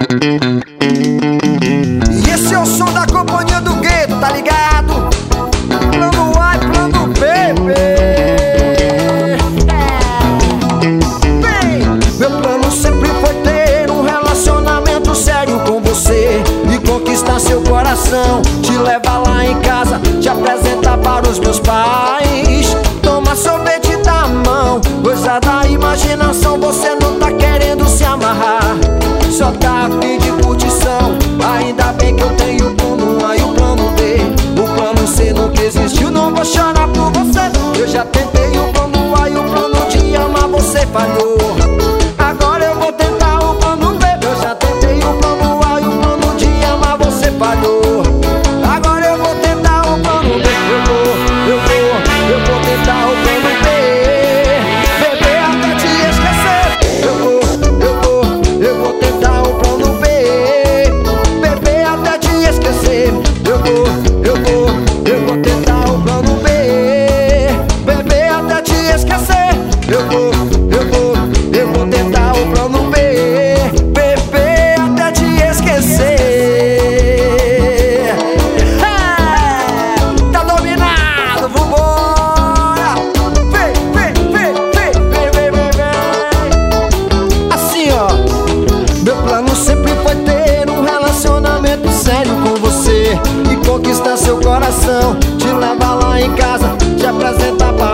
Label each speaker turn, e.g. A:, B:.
A: E esse é o som da companhia do gueto, tá ligado? Plano A e plano B, meu plano sempre foi ter um relacionamento sério com você e conquistar seu coração, te levar lá em casa, te apresentar para os meus pais, tomar sorvete da mão, coisa da imaginação. Você não tá querendo se amarrar, só tá a fim de curtição. Ainda bem que eu tenho o plano A e o plano B. O plano C nunca existiu, não vou chorar por você. Eu já tentei o plano A e o plano de amar, você falhou. Agora eu vou tentar o plano B. Eu já tentei o plano A e o plano de amar, você falhou. Agora eu vou tentar o plano B. Eu vou tentar o plano B. Beber até te esquecer. Eu vou tentar o plano B. Beber até te esquecer. Eu vou tentar o plano B. Beber até te esquecer. Eu vou tentar o plano B. Beber até te esquecer. Tá dominado, vambora. Vem. Assim, ó. Meu plano sempre foi ter um relacionamento sério com você e conquistar seu coração, te levar lá em casa, te apresentar